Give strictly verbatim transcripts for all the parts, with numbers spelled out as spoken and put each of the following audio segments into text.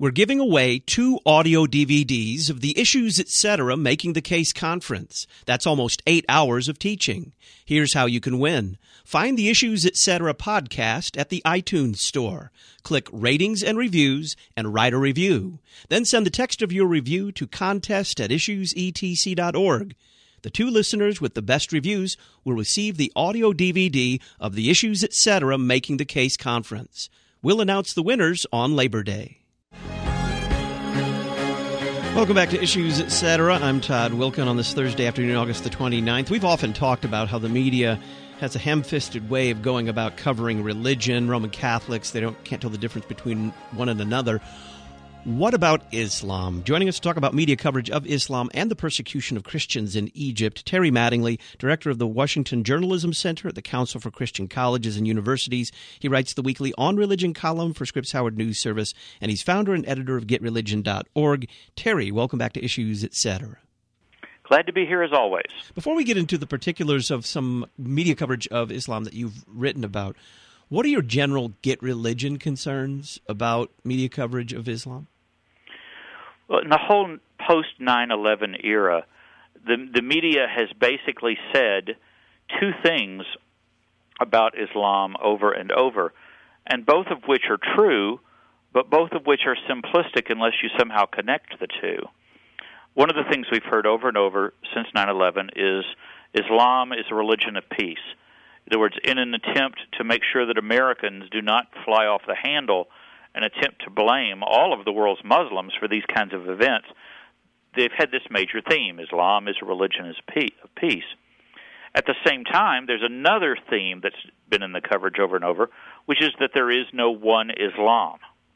We're giving away two audio D V Ds of the Issues Etc. Making the Case Conference. That's almost eight hours of teaching. Here's how you can win. Find the Issues Etc. podcast at the iTunes Store. Click Ratings and Reviews and write a review. Then send the text of your review to contest at issues e t c dot org. The two listeners with the best reviews will receive the audio D V D of the Issues Etc. Making the Case Conference. We'll announce the winners on Labor Day. Welcome back to Issues Etc. I'm Todd Wilken on this Thursday afternoon, August the twenty-ninth. We've often talked about how the media has a ham-fisted way of going about covering religion, Roman Catholics. They don't can't tell the difference between one and another. What about Islam? Joining us to talk about media coverage of Islam and the persecution of Christians in Egypt, Terry Mattingly, director of the Washington Journalism Center at the Council for Christian Colleges and Universities. He writes the weekly On Religion column for Scripps Howard News Service, and he's founder and editor of get religion dot org. Terry, welcome back to Issues Etc. Glad to be here as always. Before we get into the particulars of some media coverage of Islam that you've written about, what are your general get religion concerns about media coverage of Islam? Well, in the whole post nine eleven era, the the media has basically said two things about Islam over and over, and both of which are true, but both of which are simplistic unless you somehow connect the two. One of the things we've heard over and over since nine eleven is Islam is a religion of peace. In other words, in an attempt to make sure that Americans do not fly off the handle and attempt to blame all of the world's Muslims for these kinds of events, they've had this major theme: Islam is a religion of peace. At the same time, there's another theme that's been in the coverage over and over, which is that there is no one Islam,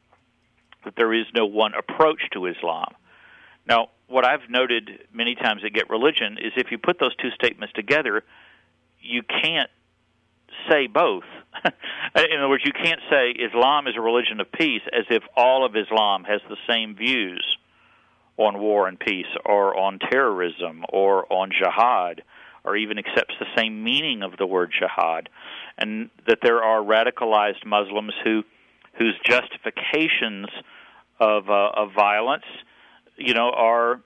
that there is no one approach to Islam. Now, what I've noted many times at Get Religion is if you put those two statements together, you can't say both. In other words, you can't say Islam is a religion of peace as if all of Islam has the same views on war and peace, or on terrorism, or on jihad, or even accepts the same meaning of the word jihad, and that there are radicalized Muslims who whose justifications of uh, of violence, you know, are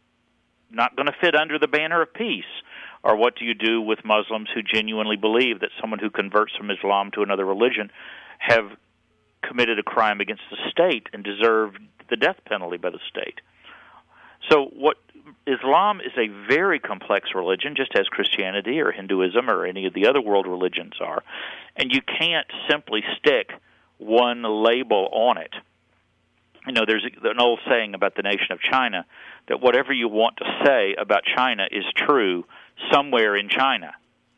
not going to fit under the banner of peace. Or what do you do with Muslims who genuinely believe that someone who converts from Islam to another religion have committed a crime against the state and deserve the death penalty by the state? So what Islam is a very complex religion, just as Christianity or Hinduism or any of the other world religions are, and you can't simply stick one label on it. You know, there's an old saying about the nation of China that whatever you want to say about China is true somewhere in China.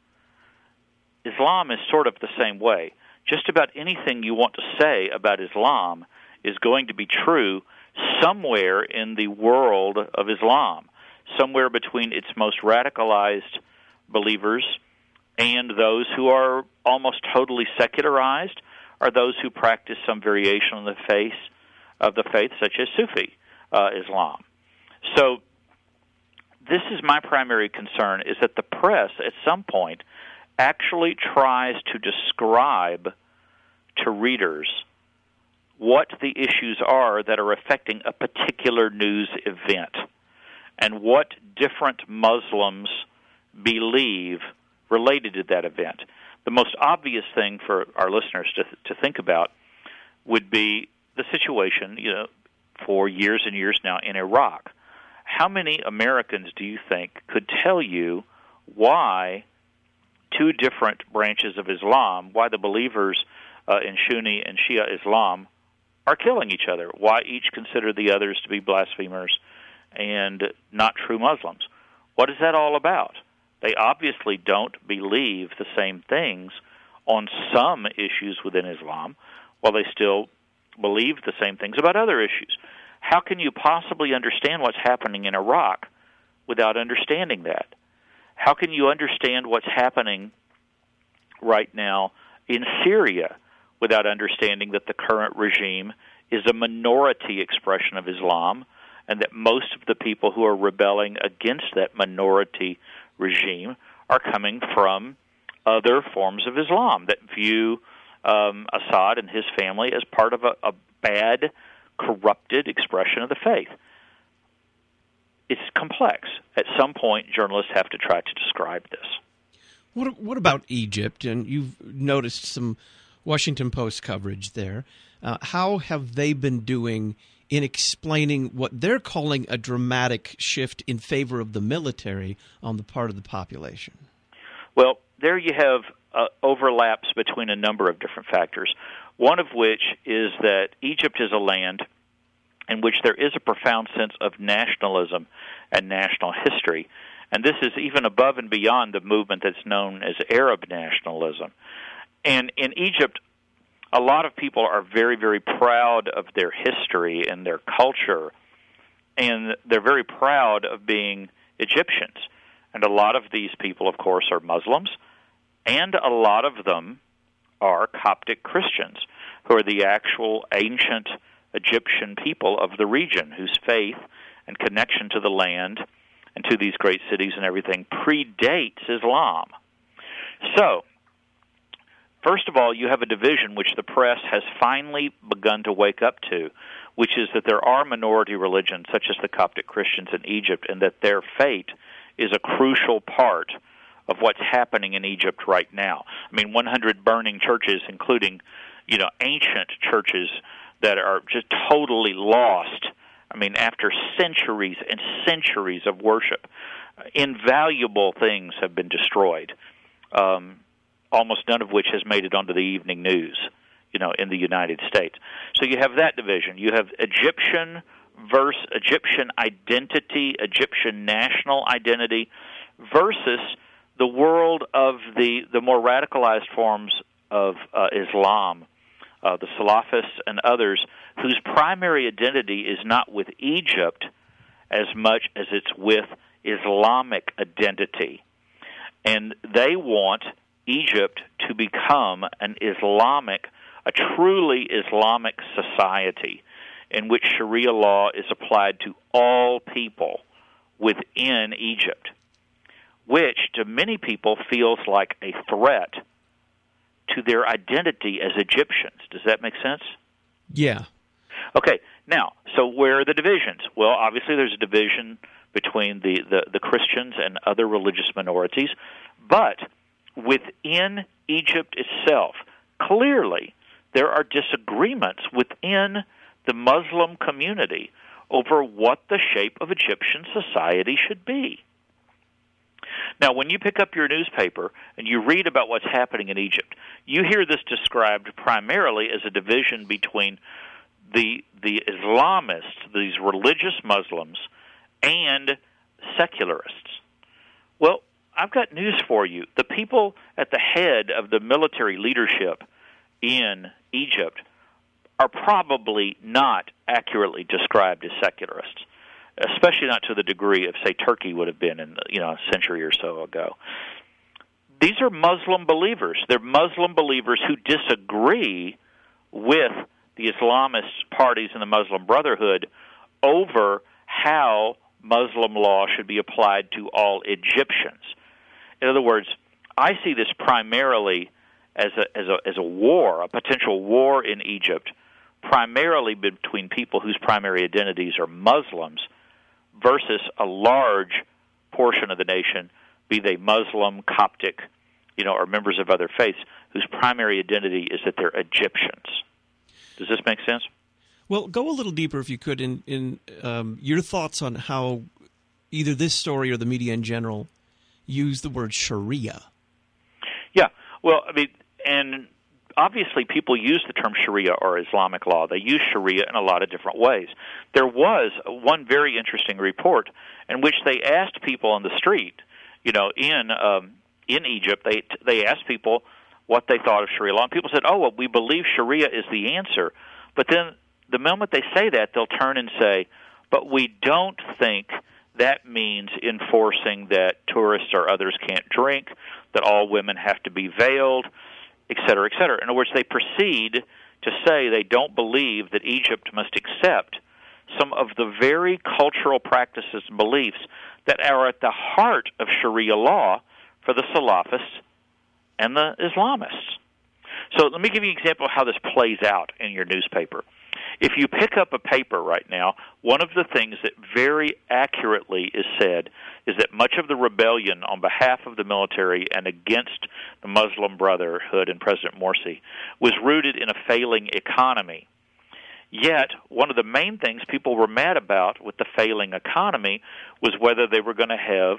Islam is sort of the same way. Just about anything you want to say about Islam is going to be true somewhere in the world of Islam, somewhere between its most radicalized believers and those who are almost totally secularized, or those who practice some variation on the faith of the faith, such as Sufi uh, Islam. So this is my primary concern, is that the press at some point actually tries to describe to readers what the issues are that are affecting a particular news event and what different Muslims believe related to that event. The most obvious thing for our listeners to to think about would be the situation, you know, for years and years now in Iraq. How many Americans do you think could tell you why two different branches of Islam, why the believers uh, in Sunni and Shia Islam are killing each other, why each consider the others to be blasphemers and not true Muslims? What is that all about? They obviously don't believe the same things on some issues within Islam, while they still believe the same things about other issues. How can you possibly understand what's happening in Iraq without understanding that? How can you understand what's happening right now in Syria without understanding that the current regime is a minority expression of Islam, and that most of the people who are rebelling against that minority regime are coming from other forms of Islam that view um, Assad and his family as part of a, a bad corrupted expression of the faith. It's complex. At some point, journalists have to try to describe this. What, what about Egypt? And you've noticed some Washington Post coverage there. Uh, how have they been doing in explaining what they're calling a dramatic shift in favor of the military on the part of the population? Well, there you have uh, overlaps between a number of different factors, one of which is that Egypt is a land in which there is a profound sense of nationalism and national history. And this is even above and beyond the movement that's known as Arab nationalism. And in Egypt, a lot of people are very, very proud of their history and their culture, and they're very proud of being Egyptians. And a lot of these people, of course, are Muslims, and a lot of them are Coptic Christians, who are the actual ancient Egyptian people of the region, whose faith and connection to the land and to these great cities and everything predates Islam. So, first of all, you have a division which the press has finally begun to wake up to, which is that there are minority religions, such as the Coptic Christians in Egypt, and that their fate is a crucial part of what's happening in Egypt right now. I mean, one hundred burning churches, including, you know, ancient churches that are just totally lost. I mean, after centuries and centuries of worship, invaluable things have been destroyed. Um, almost none of which has made it onto the evening news, you know, in the United States. So you have that division. You have Egyptian versus Egyptian identity, Egyptian national identity, versus the world of the, the more radicalized forms of uh, Islam, uh, the Salafists and others, whose primary identity is not with Egypt as much as it's with Islamic identity. And they want Egypt to become an Islamic, a truly Islamic society in which Sharia law is applied to all people within Egypt, which to many people feels like a threat to their identity as Egyptians. Does that make sense? Yeah. Okay, now, so where are the divisions? Well, obviously there's a division between the, the, the Christians and other religious minorities, but within Egypt itself, clearly there are disagreements within the Muslim community over what the shape of Egyptian society should be. Now, when you pick up your newspaper and you read about what's happening in Egypt, you hear this described primarily as a division between the the Islamists, these religious Muslims, and secularists. Well, I've got news for you. The people at the head of the military leadership in Egypt are probably not accurately described as secularists, especially not to the degree of, say, Turkey would have been in, you know, a century or so ago. These are Muslim believers. They're Muslim believers who disagree with the Islamist parties in the Muslim Brotherhood over how Muslim law should be applied to all Egyptians. In other words, I see this primarily as a as a as a war, a potential war in Egypt, primarily between people whose primary identities are Muslims versus a large portion of the nation, be they Muslim, Coptic, you know, or members of other faiths, whose primary identity is that they're Egyptians. Does this make sense? Well, go a little deeper, if you could, in, in um, your thoughts on how either this story or the media in general use the word Sharia. Yeah, well, I mean, and obviously people use the term Sharia or Islamic law. They use Sharia in a lot of different ways. There was one very interesting report in which they asked people on the street, you know, in um, in Egypt, they they asked people what they thought of Sharia law, and people said, oh, well, we believe Sharia is the answer. But then the moment they say that, they'll turn and say, but we don't think that means enforcing that tourists or others can't drink, that all women have to be veiled, et cetera, et cetera. In other words, they proceed to say they don't believe that Egypt must accept some of the very cultural practices and beliefs that are at the heart of Sharia law for the Salafists and the Islamists. So let me give you an example of how this plays out in your newspaper. If you pick up a paper right now, one of the things that very accurately is said is that much of the rebellion on behalf of the military and against the Muslim Brotherhood and President Morsi was rooted in a failing economy. Yet, one of the main things people were mad about with the failing economy was whether they were going to have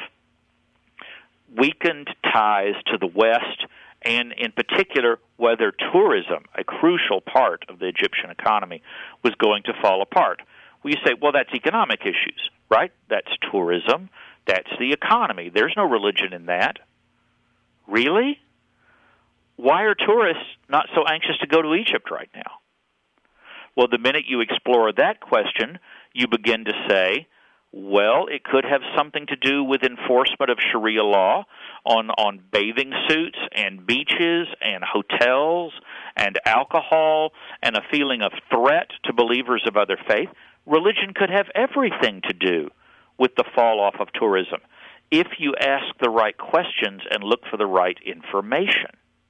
weakened ties to the West, and in particular, whether tourism, a crucial part of the Egyptian economy, was going to fall apart. Well, you say, well, that's economic issues, right? That's tourism. That's the economy. There's no religion in that. Really? Why are tourists not so anxious to go to Egypt right now? Well, the minute you explore that question, you begin to say, well, it could have something to do with enforcement of Sharia law on, on bathing suits and beaches and hotels and alcohol and a feeling of threat to believers of other faith. Religion could have everything to do with the fall off of tourism if you ask the right questions and look for the right information.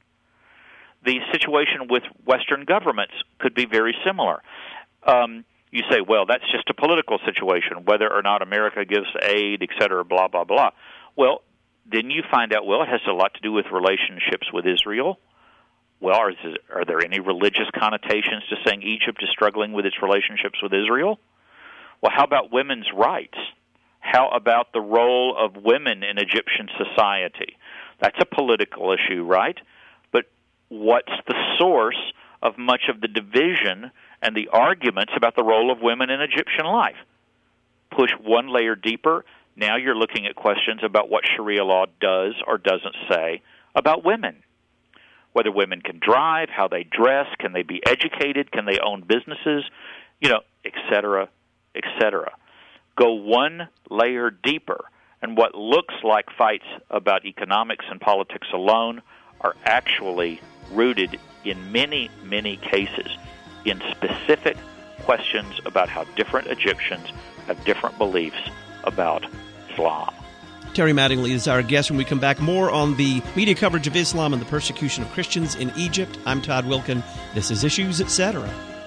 The situation with Western governments could be very similar. Um, you say, well, that's just a political situation, whether or not America gives aid, et cetera, blah, blah, blah. Well, then you find out, well, it has a lot to do with relationships with Israel. Well, are, are there any religious connotations to saying Egypt is struggling with its relationships with Israel? Well, how about women's rights? How about the role of women in Egyptian society? That's a political issue, right? But what's the source of much of the division and the arguments about the role of women in Egyptian life? Push one layer deeper, now you're looking at questions about what Sharia law does or doesn't say about women. Whether women can drive, how they dress, can they be educated, can they own businesses, you know, et cetera, et cetera. Go one layer deeper, and what looks like fights about economics and politics alone are actually rooted in many, many cases in specific questions about how different Egyptians have different beliefs about Islam. Terry Mattingly is our guest. When we come back, more on the media coverage of Islam and the persecution of Christians in Egypt. I'm Todd Wilken. This is Issues, et cetera.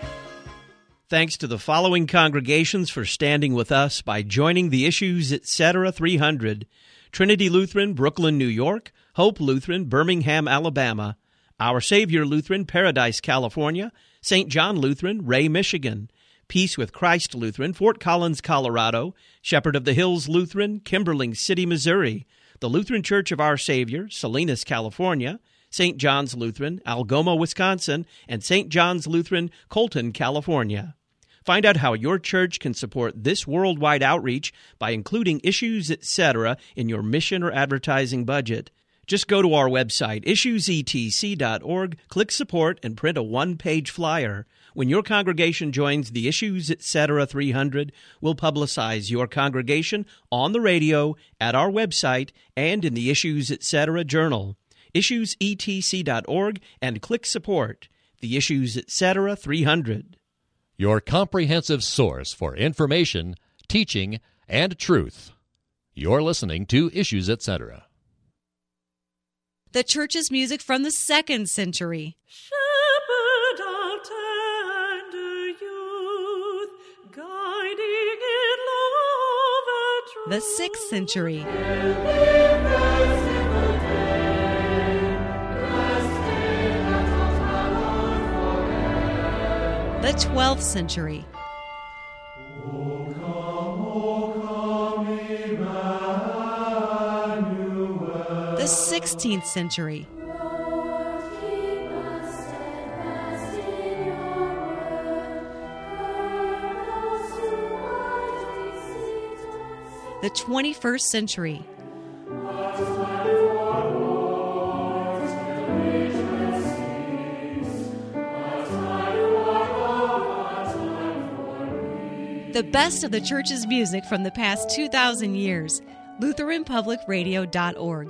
Thanks to the following congregations for standing with us by joining the Issues, et cetera three hundred. Trinity Lutheran, Brooklyn, New York. Hope Lutheran, Birmingham, Alabama. Our Savior Lutheran, Paradise, California. Saint John Lutheran, Ray, Michigan. Peace with Christ Lutheran, Fort Collins, Colorado. Shepherd of the Hills Lutheran, Kimberling City, Missouri. The Lutheran Church of Our Savior, Salinas, California. Saint John's Lutheran, Algoma, Wisconsin. And Saint John's Lutheran, Colton, California. Find out how your church can support this worldwide outreach by including Issues, et cetera in your mission or advertising budget. Just go to our website, issues e t c dot org, click Support, and print a one-page flyer. When your congregation joins the Issues, et cetera three hundred, we'll publicize your congregation on the radio, at our website, and in the Issues, et cetera journal. issues e t c dot org and click Support. The Issues, et cetera three hundred. Your comprehensive source for information, teaching, and truth. You're listening to Issues, et cetera. The church's music from the second century. Shepherd of tender youth, guiding in love and truth. The sixth century. The twelfth century. O come, O come, Emmanuel. The sixteenth century. Lord, keep us steadfast in your word. Guide us to right deceit. The twenty-first century. What life or wars till nations cease. What time for love, what time for peace. The best of the church's music from the past two thousand years. Lutheran Public Radio dot org.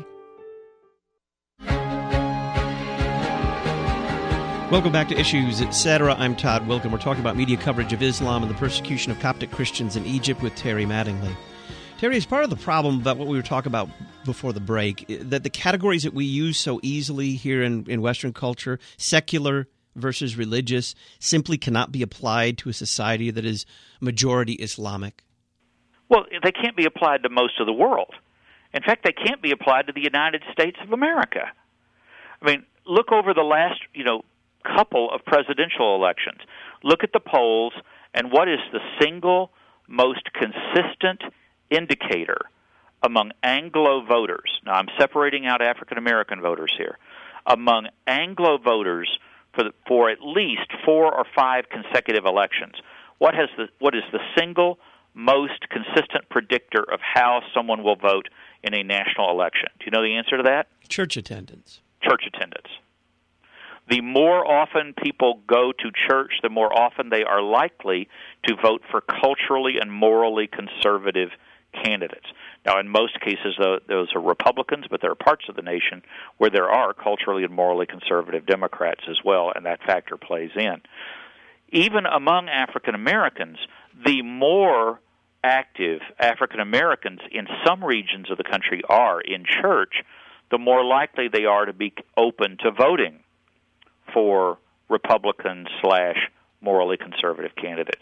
Welcome back to Issues, et cetera. I'm Todd Wilken. We're talking about media coverage of Islam and the persecution of Coptic Christians in Egypt with Terry Mattingly. Terry, is part of the problem about what we were talking about before the break, that the categories that we use so easily here in, in Western culture, secular versus religious simply cannot be applied to a society that is majority Islamic? Well, they can't be applied to most of the world. In fact, they can't be applied to the United States of America. I mean, look over the last, you know, couple of presidential elections. Look at the polls, and what is the single most consistent indicator among Anglo voters? Now, I'm separating out African American voters here. Among Anglo voters for the, for at least four or five consecutive elections, what has the what is the single most consistent predictor of how someone will vote in a national election? Do you know the answer to that? Church attendance. Church attendance. The more often people go to church, the more often they are likely to vote for culturally and morally conservative candidates. Now, in most cases, those are Republicans, but there are parts of the nation where there are culturally and morally conservative Democrats as well, and that factor plays in. Even among African Americans, the more active African Americans in some regions of the country are in church, the more likely they are to be open to voting for Republican slash morally conservative candidates.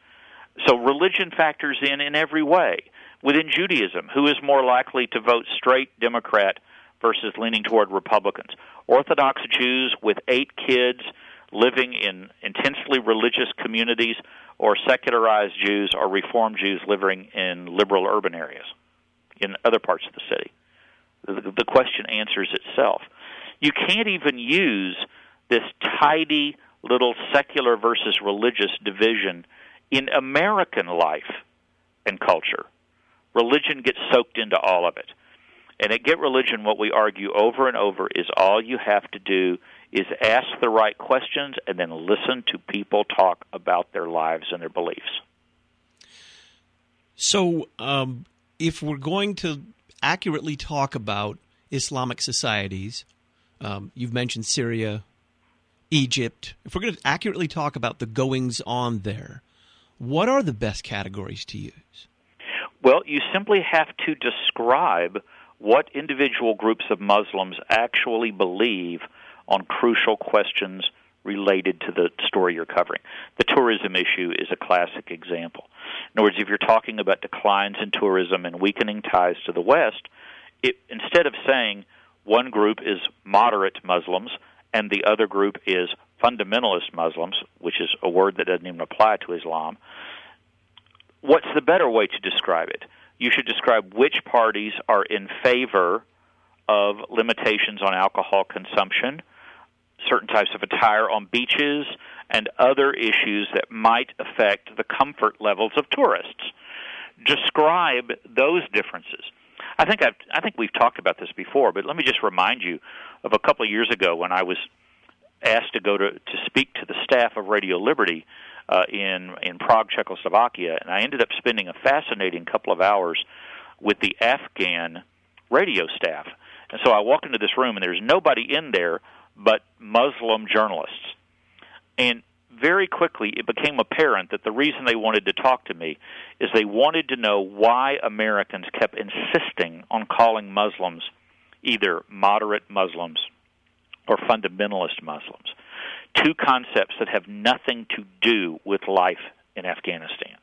So religion factors in in every way. Within Judaism, who is more likely to vote straight Democrat versus leaning toward Republicans? Orthodox Jews with eight kids living in intensely religious communities, or secularized Jews or Reform Jews living in liberal urban areas in other parts of the city? The, the question answers itself. You can't even use this tidy little secular versus religious division in American life and culture. Religion gets soaked into all of it. And at Get Religion, what we argue over and over is all you have to do is ask the right questions and then listen to people talk about their lives and their beliefs. So um, if we're going to accurately talk about Islamic societies, um, you've mentioned Syria, Egypt. If we're going to accurately talk about the goings-on there, what are the best categories to use? Well, you simply have to describe what individual groups of Muslims actually believe on crucial questions related to the story you're covering. The tourism issue is a classic example. In other words, if you're talking about declines in tourism and weakening ties to the West, it, instead of saying one group is moderate Muslims and the other group is fundamentalist Muslims, which is a word that doesn't even apply to Islam, what's the better way to describe it? You should describe which parties are in favor of limitations on alcohol consumption, certain types of attire on beaches, and other issues that might affect the comfort levels of tourists. Describe those differences. I think I've, I think we've talked about this before, but let me just remind you of a couple of years ago when I was asked to go to, to speak to the staff of Radio Liberty uh, in in Prague, Czechoslovakia, and I ended up spending a fascinating couple of hours with the Afghan radio staff. And so I walked into this room, and there's nobody in there but Muslim journalists. And very quickly it became apparent that the reason they wanted to talk to me is they wanted to know why Americans kept insisting on calling Muslims either moderate Muslims or fundamentalist Muslims, two concepts that have nothing to do with life in Afghanistan.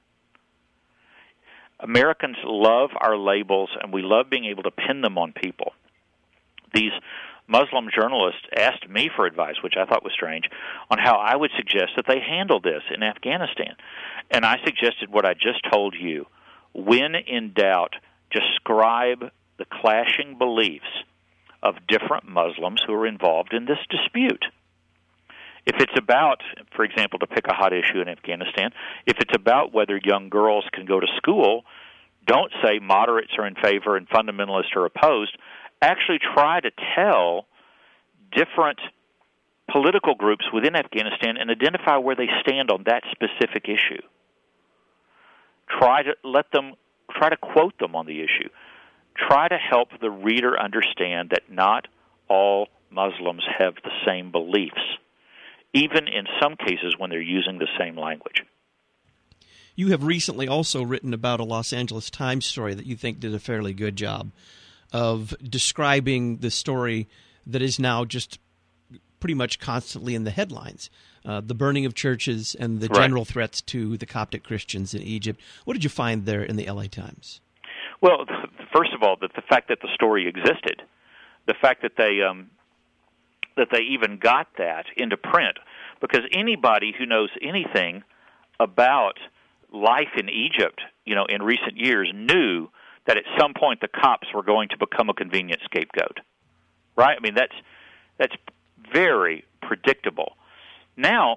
Americans love our labels, and we love being able to pin them on people. These Muslim journalists asked me for advice, which I thought was strange, on how I would suggest that they handle this in Afghanistan. And I suggested what I just told you. When in doubt, describe the clashing beliefs of different Muslims who are involved in this dispute. If it's about, for example, to pick a hot issue in Afghanistan, if it's about whether young girls can go to school, don't say moderates are in favor and fundamentalists are opposed. Actually try to tell different political groups within Afghanistan and identify where they stand on that specific issue. Try to let them, try to quote them on the issue. Try to help the reader understand that not all Muslims have the same beliefs, even in some cases when they're using the same language. You have recently also written about a Los Angeles Times story that you think did a fairly good job of describing the story that is now just pretty much constantly in the headlines. Uh, the burning of churches and the Right. general threats to the Coptic Christians in Egypt. What did you find there in the L A Times? Well, first of all, that the fact that the story existed, the fact that they um, that they even got that into print, because anybody who knows anything about life in Egypt, you know, in recent years, knew that at some point the Copts were going to become a convenient scapegoat, right? I mean, that's that's very predictable. Now,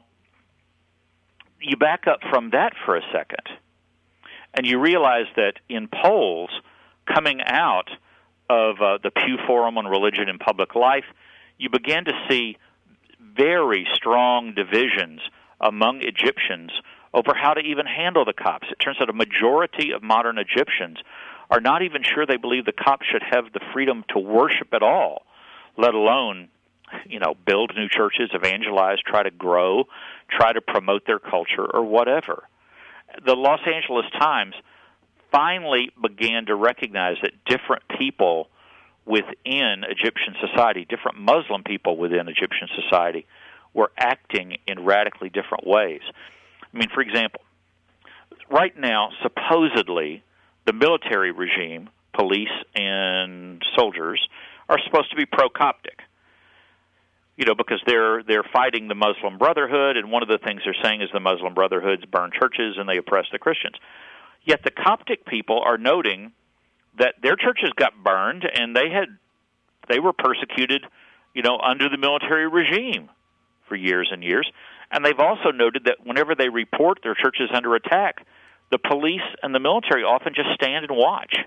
you back up from that for a second, and you realize that in polls coming out of uh, the Pew Forum on Religion and Public Life, you began to see very strong divisions among Egyptians over how to even handle the Copts. It turns out a majority of modern Egyptians are not even sure they believe the Copts should have the freedom to worship at all, let alone, you know, build new churches, evangelize, try to grow, try to promote their culture, or whatever. The Los Angeles Times finally began to recognize that different people within Egyptian society, different Muslim people within Egyptian society, were acting in radically different ways. I mean, for example, right now, supposedly, the military regime, police and soldiers, are supposed to be pro-Coptic. You know, because they're they're fighting the Muslim Brotherhood, and one of the things they're saying is the Muslim Brotherhoods burn churches and they oppress the Christians. Yet the Coptic people are noting that their churches got burned and they had they were persecuted, you know, under the military regime for years and years. And they've also noted that whenever they report their churches under attack, the police and the military often just stand and watch.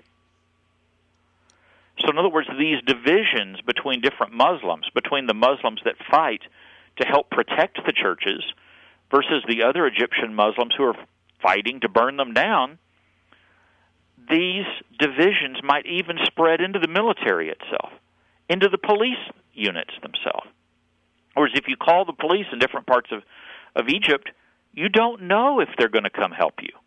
So in other words, these divisions between different Muslims, between the Muslims that fight to help protect the churches versus the other Egyptian Muslims who are fighting to burn them down, these divisions might even spread into the military itself, into the police units themselves. Whereas if you call the police in different parts of, of Egypt, you don't know if they're going to come help you.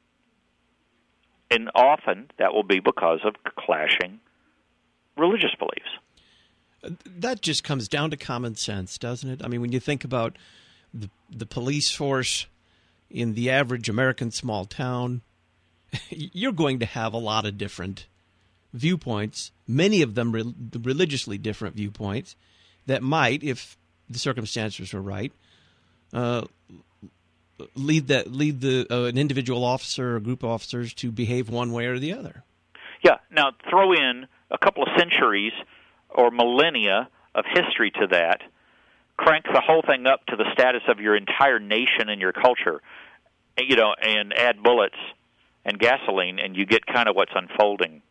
And often that will be because of clashing religious beliefs. That just comes down to common sense, doesn't it? I mean, when you think about the, the police force in the average American small town, you're going to have a lot of different viewpoints, many of them re- religiously different viewpoints, that might, if the circumstances were right, uh, lead that lead the uh, an individual officer or group of officers to behave one way or the other. Yeah. Now, throw in a couple of centuries or millennia of history to that, crank the whole thing up to the status of your entire nation and your culture, you know, and add bullets and gasoline, and you get kind of what's unfolding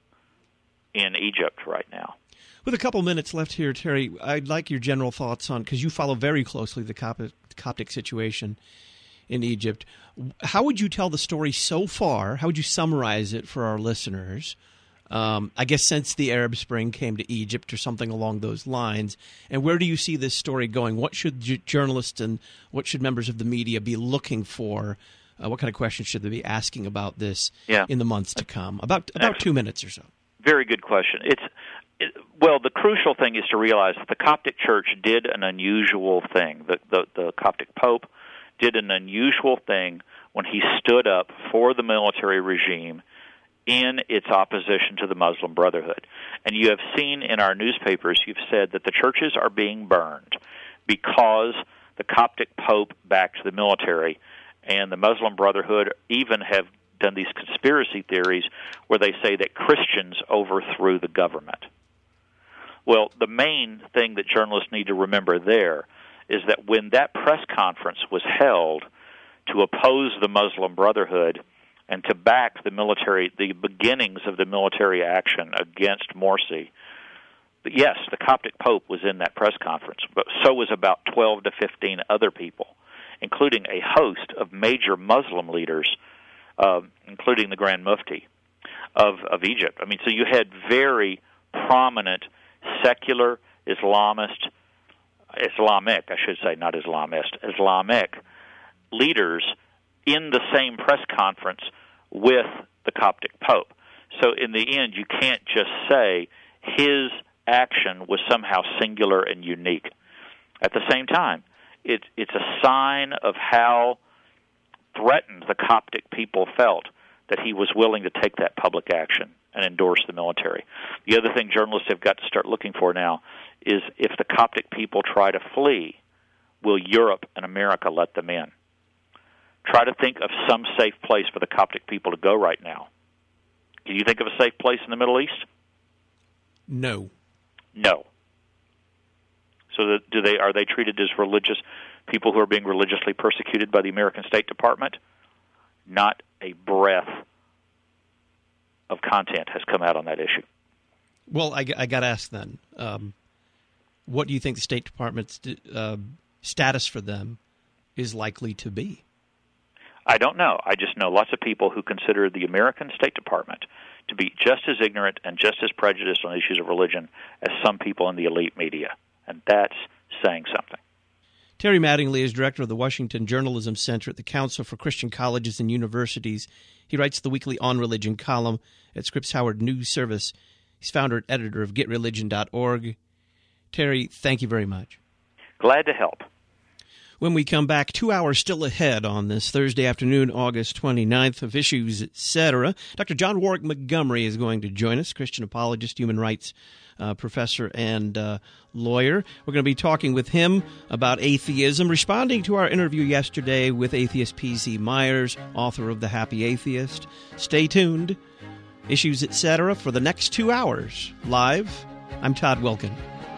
in Egypt right now. With a couple minutes left here, Terry, I'd like your general thoughts on, because you follow very closely the Coptic, Coptic situation in Egypt. How would you tell the story so far? How would you summarize it for our listeners? Um, I guess since the Arab Spring came to Egypt or something along those lines. And where do you see this story going? What should j- journalists and what should members of the media be looking for? Uh, what kind of questions should they be asking about this yeah. in the months to come? About about two minutes or so. Very good question. It's it, well, the crucial thing is to realize that the Coptic Church did an unusual thing. The, the, the Coptic Pope did an unusual thing when he stood up for the military regime in its opposition to the Muslim Brotherhood. And you have seen in our newspapers, you've said that the churches are being burned because the Coptic Pope backed the military, and the Muslim Brotherhood even have done these conspiracy theories where they say that Christians overthrew the government. Well, the main thing that journalists need to remember there is that when that press conference was held to oppose the Muslim Brotherhood and to back the military, the beginnings of the military action against Morsi, yes, the Coptic Pope was in that press conference, but so was about twelve to fifteen other people, including a host of major Muslim leaders, uh, including the Grand Mufti of, of Egypt. I mean, so you had very prominent secular Islamist, Islamic, I should say, not Islamist, Islamic leaders in the same press conference with the Coptic Pope. So in the end, you can't just say his action was somehow singular and unique. At the same time, it, it's a sign of how threatened the Coptic people felt that he was willing to take that public action and endorse the military. The other thing journalists have got to start looking for now is if the Coptic people try to flee, will Europe and America let them in? Try to think of some safe place for the Coptic people to go right now. Can you think of a safe place in the Middle East? No. No. So that, do they are they treated as religious people who are being religiously persecuted by the American State Department? Not a breath of content has come out on that issue. Well, I, I got to ask then, um, what do you think the State Department's uh, status for them is likely to be? I don't know. I just know lots of people who consider the American State Department to be just as ignorant and just as prejudiced on issues of religion as some people in the elite media. And that's saying something. Terry Mattingly is director of the Washington Journalism Center at the Council for Christian Colleges and Universities. He writes the weekly On Religion column at Scripps Howard News Service. He's founder and editor of get religion dot org. Terry, thank you very much. Glad to help. When we come back, two hours still ahead on this Thursday afternoon, August twenty-ninth, of Issues, et cetera. Doctor John Warwick Montgomery is going to join us, Christian apologist, human rights uh, professor, and uh, lawyer. We're going to be talking with him about atheism, responding to our interview yesterday with atheist P Z Myers, author of The Happy Atheist. Stay tuned. Issues, et cetera, for the next two hours. Live, I'm Todd Wilken.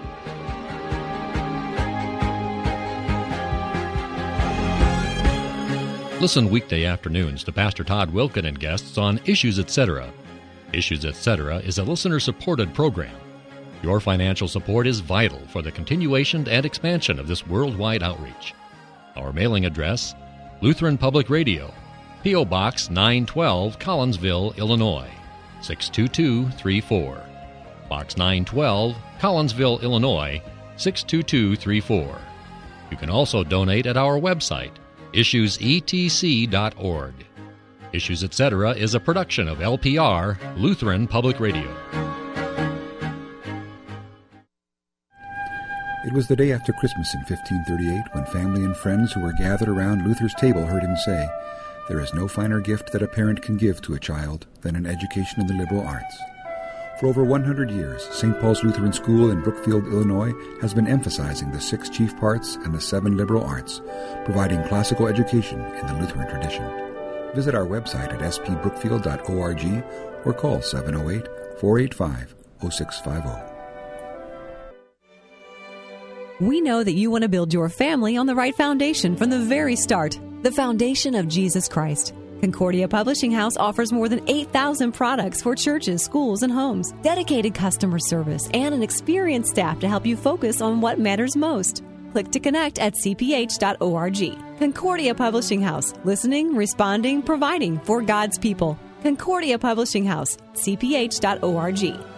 Listen weekday afternoons to Pastor Todd Wilken and guests on Issues, et cetera. Issues, et cetera is a listener-supported program. Your financial support is vital for the continuation and expansion of this worldwide outreach. Our mailing address, Lutheran Public Radio, P O. Box nine twelve, Collinsville, Illinois, six two two three four. Box nine twelve, Collinsville, Illinois, six two two three four. You can also donate at our website, issues e t c dot org. Issues, et cetera is a production of L P R, Lutheran Public Radio. It was the day after Christmas in fifteen thirty-eight when family and friends who were gathered around Luther's table heard him say, "There is no finer gift that a parent can give to a child than an education in the liberal arts." For over one hundred years, Saint Paul's Lutheran School in Brookfield, Illinois, has been emphasizing the six chief parts and the seven liberal arts, providing classical education in the Lutheran tradition. Visit our website at s p brookfield dot org or call seven oh eight, four eight five, oh six five oh. We know that you want to build your family on the right foundation from the very start, the foundation of Jesus Christ. Concordia Publishing House offers more than eight thousand products for churches, schools, and homes, dedicated customer service, and an experienced staff to help you focus on what matters most. Click to connect at c p h dot org. Concordia Publishing House, listening, responding, providing for God's people. Concordia Publishing House, c p h dot org.